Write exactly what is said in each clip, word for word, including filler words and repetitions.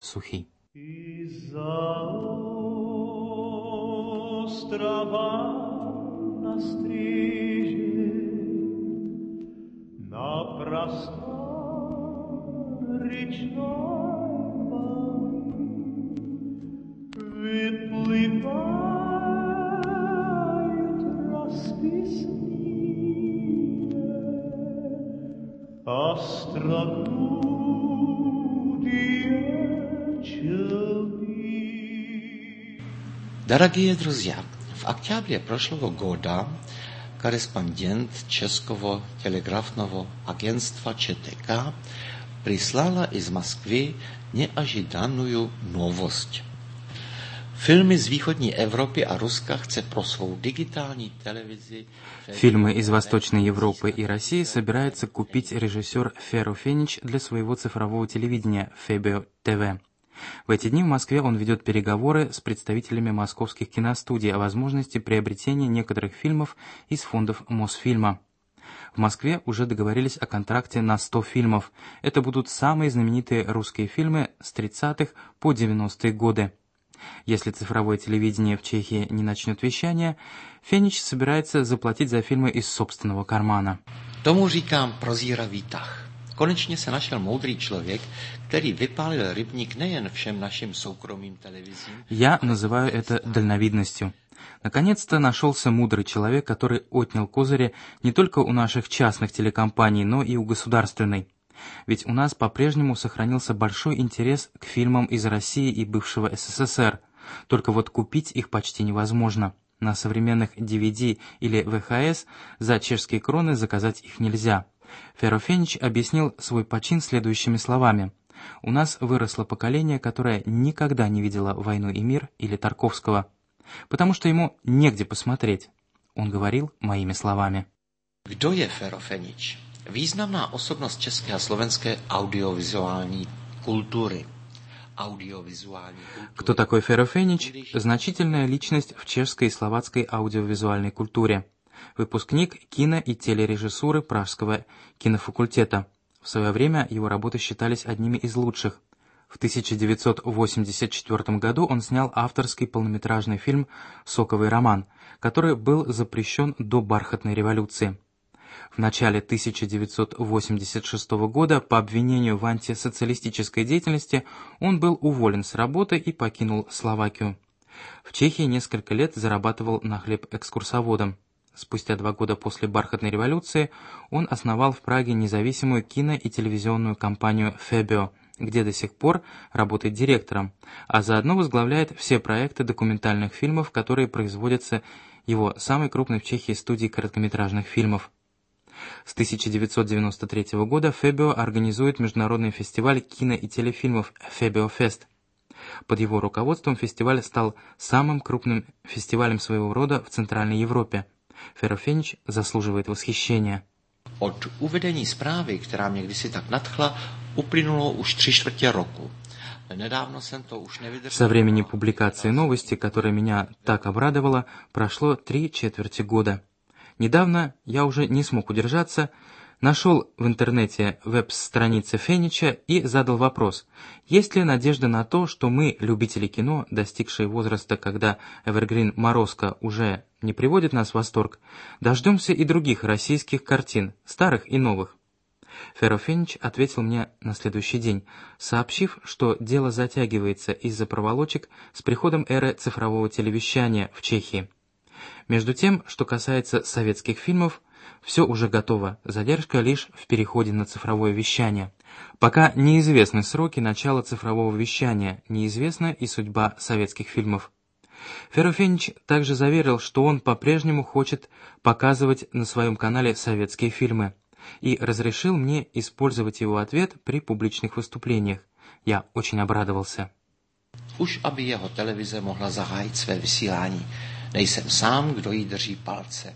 сухий. Дорогие друзья, в октябре прошлого года корреспондент Českého телеграфного агентства ЧТК прислала из Москвы неожиданную новость. Filmy z východní Evropy a Ruska chce pro svou digitální televizi... Фильмы из Восточной Европы и России собирается купить режиссер Феро Фенич для своего цифрового телевидения Фебио ТВ. В эти дни в Москве он ведет переговоры с представителями московских киностудий о возможности приобретения некоторых фильмов из фондов Мосфильма. В Москве уже договорились о контракте на сто фильмов. Это будут самые знаменитые русские фильмы с тридцатых по девяностые годы. Если цифровое телевидение в Чехии не начнет вещание, Фенич собирается заплатить за фильмы из собственного кармана. Tomu říkám prozíravý tah. Konečně se našel moudrý člověk, který vypálil rybník nejen všem našim soukromým televizím. Я называю это дальновидностью. Наконец-то нашелся мудрый человек, который отнял козыри не только у наших частных телекомпаний, но и у государственной. Ведь у нас по-прежнему сохранился большой интерес к фильмам из России и бывшего СССР. Только вот купить их почти невозможно. На современных ди ви ди или ви эйч эс за чешские кроны заказать их нельзя. Феро Фенич объяснил свой почин следующими словами. «У нас выросло поколение, которое никогда не видело «Войну и мир» или Тарковского, потому что ему негде посмотреть». Он говорил моими словами. Kdo je Fero Fenič? Významná osobnost české a slovenské audiovizuální kultury. Кто такой Феро Фенич? Значительная личность в чешской и словацкой аудиовизуальной культуре. Выпускник кино- и телережиссуры Пражского кинофакультета. В свое время его работы считались одними из лучших. В тысяча девятьсот восемьдесят четвёртом году он снял авторский полнометражный фильм «Соковый роман», который был запрещен до бархатной революции. В начале тысяча девятьсот восемьдесят шестого года по обвинению в антисоциалистической деятельности он был уволен с работы и покинул Словакию. В Чехии несколько лет зарабатывал на хлеб экскурсоводом. Спустя два года после бархатной революции он основал в Праге независимую кино- и телевизионную компанию «Фебио», где до сих пор работает директором, а заодно возглавляет все проекты документальных фильмов, которые производятся его самой крупной в Чехии студией короткометражных фильмов. С тысяча девятьсот девяносто третьего года Фебио организует международный фестиваль кино- и телефильмов «Фебио Фест». Под его руководством фестиваль стал самым крупным фестивалем своего рода в Центральной Европе. Феро Фенич заслуживает восхищения. Od uvedení zprávy, která mě kdysi tak nadchla, uplynulo už tři čtvrtě roku. Nedávno jsem to už nevydržel. Со времени публикации новости, которая меня так обрадовала, прошло три четверти года. Недавно я уже не смог удержаться, нашел в интернете веб-страницы Фенича и задал вопрос, есть ли надежда на то, что мы, любители кино, достигшие возраста, когда Эвергрин Морозко уже не приводит нас в восторг, дождемся и других российских картин, старых и новых. Феро Фенич ответил мне на следующий день, сообщив, что дело затягивается из-за проволочек с приходом эры цифрового телевещания в Чехии. Между тем, что касается советских фильмов, все уже готово, задержка лишь в переходе на цифровое вещание. Пока неизвестны сроки начала цифрового вещания, неизвестна и судьба советских фильмов. Феро Фенич также заверил, что он по-прежнему хочет показывать на своем канале советские фильмы, и разрешил мне использовать его ответ при публичных выступлениях. Я очень обрадовался. Уж aby jeho televize mohla zahájit své vysílání. Nejsem sám, kdo jí drží palce.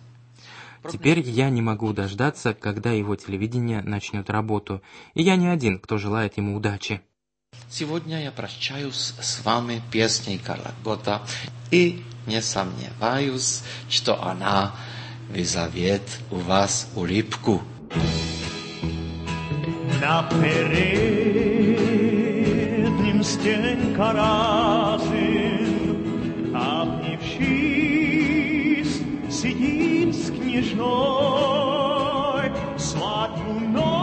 Теперь я не могу дождаться, когда его телевидение начнет работу, и я не один, кто желает ему удачи. Сегодня я прощаюсь с вами песней Карла Гота и не сомневаюсь, что она вызовет у вас улыбку. На переднем Stěnka rázin a vnivšíst sidím s kněžnoj svátku noc.